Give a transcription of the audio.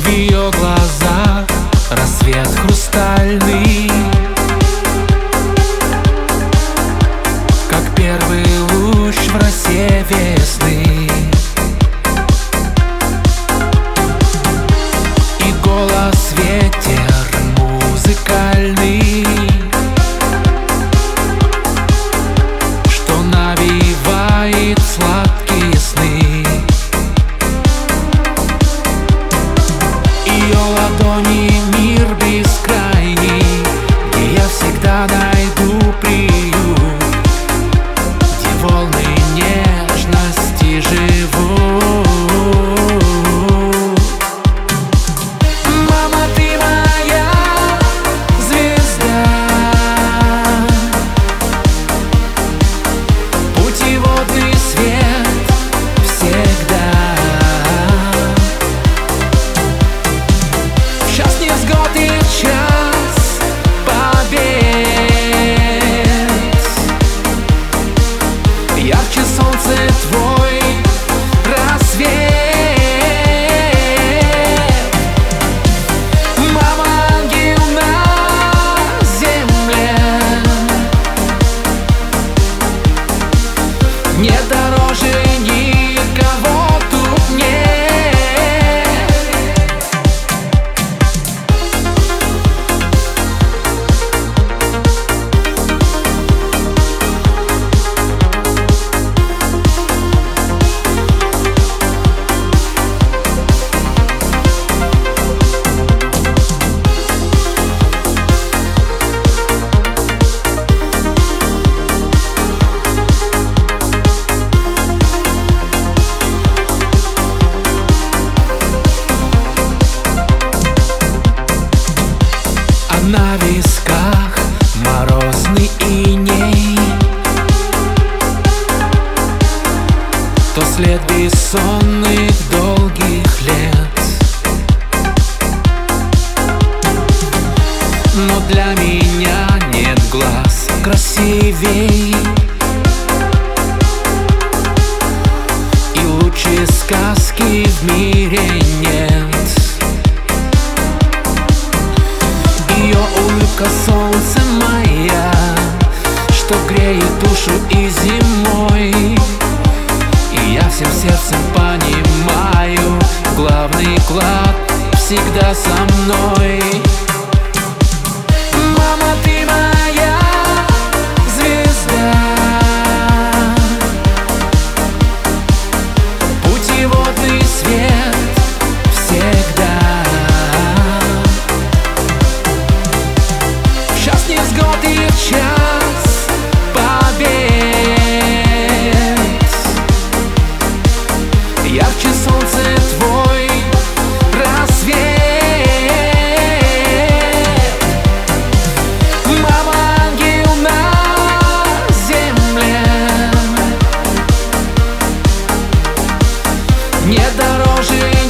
В ее глазах рассвет хрустальный, как первый луч в росе весны. И голос ветер музыкальный, что навевает сладкие сны. Ее ладони мир бескрайний, где я всегда найду приют, где волны нежности живут. Мама, ты моя звезда, путеводный свет всегда. В час невзгод и в час побед ярче солнце твой рассвет. Мама, ангел на земле, не дороже никого тут нет. На висках морозный иней, то след бессонных долгих лет. Но для меня нет глаз красивей, и лучше сказки в мире нет. Ее улыбка солнце моя, что греет душу и зимой. И я всем сердцем понимаю, главный клад всегда со мной. Мама, ты моя звезда, путеводный свет всегда. В час невзгод и в час побед ярче солнце твой рассвет. Мама, ангел на земле, не дороже